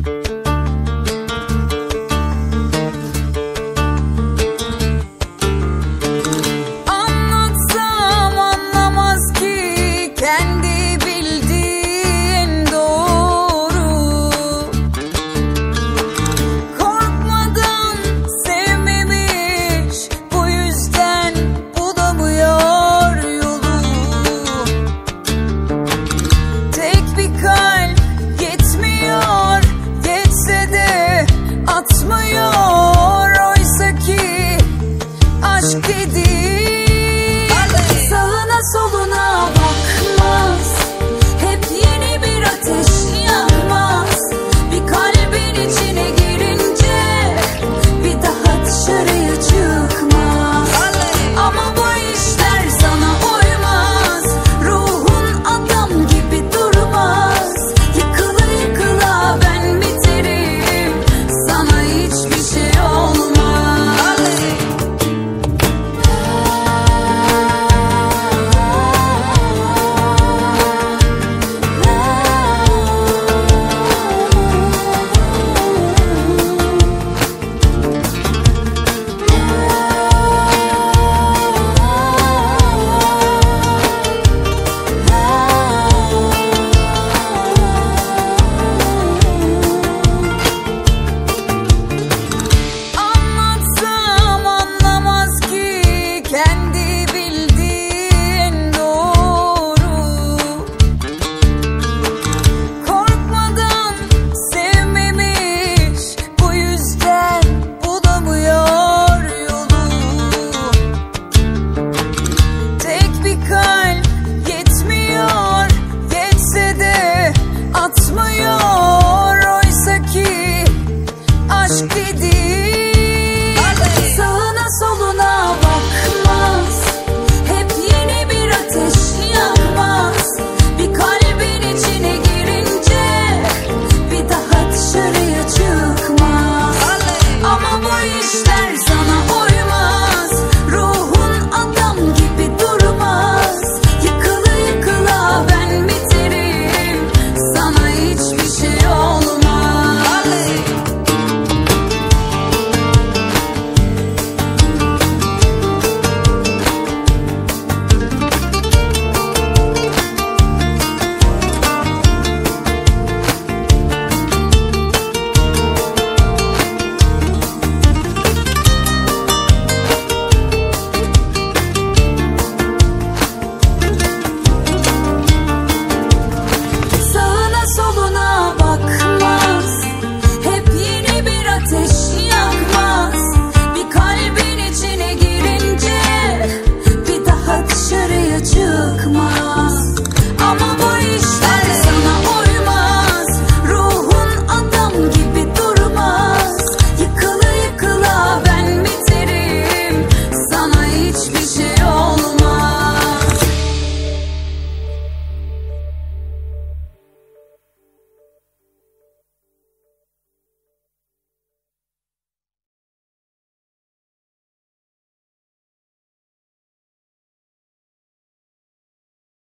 Sağına soluna bakmaz, hep yeni bir ateş yakmaz. Bir kalbin içine girince bir daha dışarıya çıkmaz. Ama bu işler sana uymaz, ruhun adam gibi durmaz. Yıkıla yıkıla ben biterim, sana hiçbir şey olmaz. Sağına soluna bakmaz, hep yeni bir ateş yakmaz. Bir kalbin içine girince bir daha dışarıya çıkmaz. Ama bu işler sana uymaz, ruhun adam gibi durmaz. Yıkıla yıkıla ben biterim, sana hiçbir şey olmaz. Soluna bakmaz, hep yeni bir ateş yakmaz. Bir kalbin içine girince bir daha dışarıya çıkmaz.